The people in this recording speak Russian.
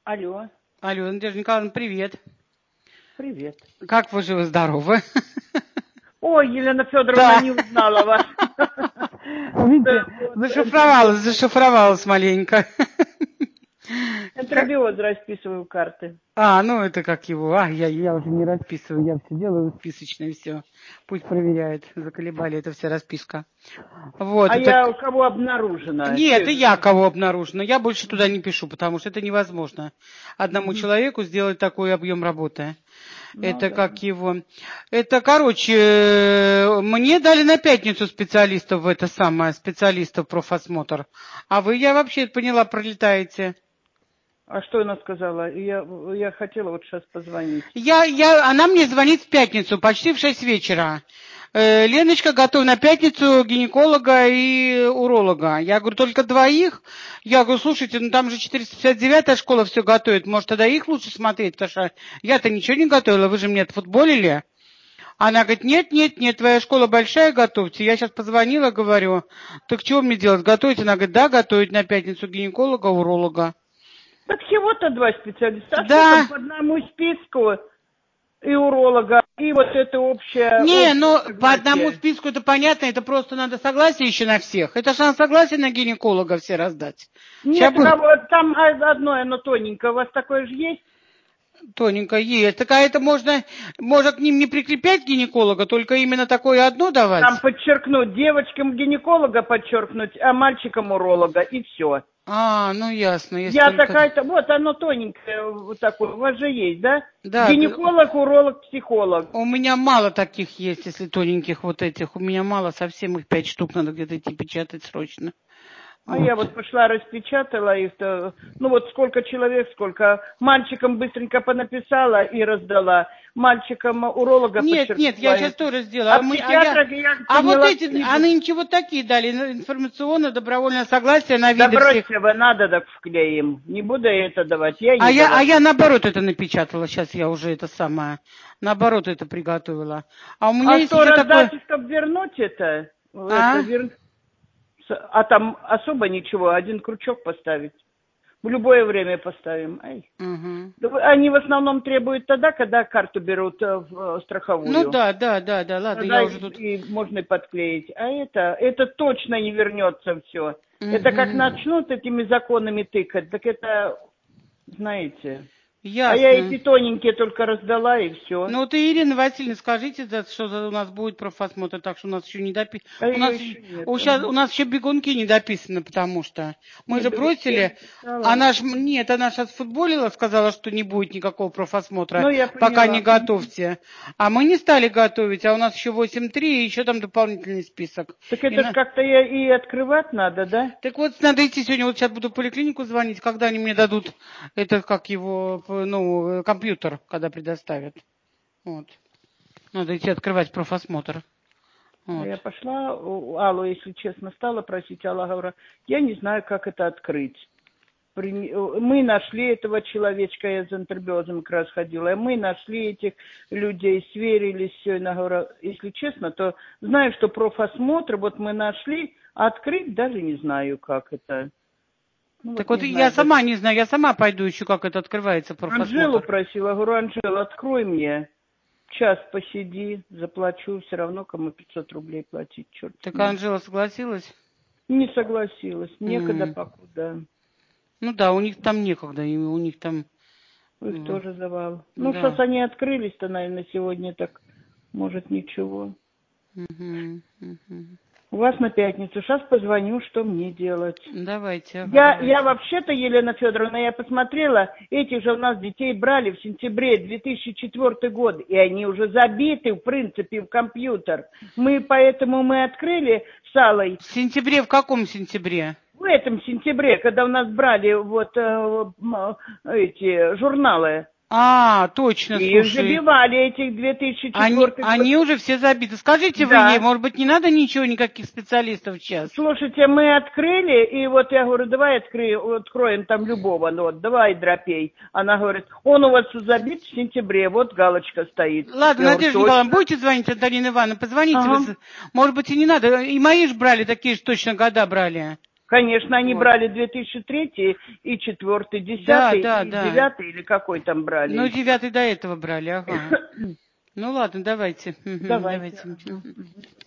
Алло, Алло, Надежда Николаевна, привет. привет. Как вы живы-здоровы? Ой, Елена Федоровна, Да. не узнала вас. Видите, зашифровалась маленько. Энтеробиоз расписываю карты. Ну это как его. Я уже не расписываю, я все делаю списочно, все. Пусть проверяет, заколебали, это вся расписка. Вот, А это... я у кого обнаружена? Нет, и я кого обнаружена. Я больше туда не пишу, потому что это невозможно одному человеку сделать такой объем работы. Ну, Это да. как его. Это, короче, мне дали на пятницу специалистов в это самое, специалистов профосмотр. А вы, я вообще поняла, пролетаете. А что она сказала? Я хотела вот сейчас позвонить. Она мне звонит в пятницу, почти в 6 вечера. Леночка, готов на пятницу гинеколога и уролога. Я говорю, только двоих? Я говорю, слушайте, ну там же 459-я школа все готовит, может тогда их лучше смотреть, потому что я-то ничего не готовила, вы же мне отфутболили. Она говорит, нет, твоя школа большая, готовьте. Я сейчас позвонила, говорю, так что мне делать, готовить? Она говорит, да, готовить на пятницу гинеколога, уролога. Так всего-то два специалиста. А Да. что там по одному списку и уролога, и вот это общее... По одному списку это понятно, это просто надо согласие еще на всех. Это же надо согласие на гинеколога все раздать. Нет, там одно, оно тоненькое. У вас такое же есть? Тоненько есть. Так это можно к ним не прикреплять гинеколога, только именно такое одно давать? Там подчеркнуть, девочкам гинеколога подчеркнуть, а мальчикам уролога, и все. Ну ясно. Я такая-то, вот оно тоненькое, вот такое, у вас же есть, да? Да. Гинеколог, уролог, психолог. У меня мало таких есть, если тоненьких вот этих. У меня мало, совсем их 5 штук надо где-то идти печатать срочно. Я вот пошла, распечатала их, вот сколько человек, сколько. Мальчикам быстренько понаписала и раздала. Мальчикам уролога подчеркнула. Нет, я сейчас тоже сделала. А психиатра, они ничего такие дали, информационно, добровольное согласие на виды всех. Да бросьте вы, надо, так вклеим. Не буду я это давать. Я наоборот это напечатала, сейчас я уже это самое, наоборот это приготовила. А у меня есть что, еще раздать, такое... чтобы вернуть это? А там особо ничего, один крючок поставить. В любое время поставим. Угу. Они в основном требуют тогда, когда карту берут в страховую. Ну да, ладно, тогда я уже тут... И можно и подклеить. А это точно не вернется все. Это как начнут этими законами тыкать, так это, знаете... Ясно. А я эти тоненькие только раздала, и все. Ну, ты, Ирина Васильевна, скажите, что у нас будет профосмотр, так что у нас еще не дописано. У нас еще бегунки не дописаны, потому что мы же бросили. Она сейчас футболила, сказала, что не будет никакого профосмотра, пока не готовьте. А мы не стали готовить, а у нас еще 8-3, и еще там дополнительный список. Так это же как-то и открывать надо, да? Так вот, надо идти сегодня, вот сейчас буду в поликлинику звонить, когда они мне дадут, компьютер, когда предоставят. Вот. Надо идти открывать профосмотр. Вот. Я пошла, Аллу, если честно, стала просить, Алла говорит, я не знаю, как это открыть. Мы нашли этого человечка, я за энтеробиозом как раз ходила, мы нашли этих людей, сверились, все, и она говорит, если честно, то знаю, что профосмотр, вот мы нашли, а открыть даже не знаю, как это. Так вот я сама не знаю, я сама пойду еще, как это открывается профосмотр. Анжелу просила, говорю, Анжела, открой мне, час посиди, заплачу, все равно кому 500 рублей платить, черт. Так Анжела согласилась? Не согласилась, некогда покуда. Ну да, у них там некогда, у них там... У них тоже завал. Сейчас они открылись-то, наверное, сегодня, так, может, ничего. У вас на пятницу. Сейчас позвоню, что мне делать. Давайте. Я вообще-то, Елена Федоровна, я посмотрела, этих же у нас детей брали в сентябре 2004 год, и они уже забиты, в принципе, в компьютер. Поэтому мы открыли с Аллой. В сентябре? В каком сентябре? В этом сентябре, когда у нас брали эти журналы. Точно, и слушай. И забивали этих 2004 Они уже все забиты. Скажите вы ей, может быть, не надо никаких специалистов сейчас? Слушайте, мы открыли, и вот я говорю, давай откроем там любого, давай дропей. Она говорит, он у вас забит в сентябре, вот галочка стоит. Ладно, Надежда Николаевна, будете звонить, Антонина Ивановна, позвоните. Может быть, и не надо. И мои же брали, такие же точно года брали. Конечно, они Вот. брали 2003 и 4, 10 Да, и да, 9 или какой там брали. Ну, 9 до этого брали, ага. Ну ладно, давайте. Давайте. Давайте.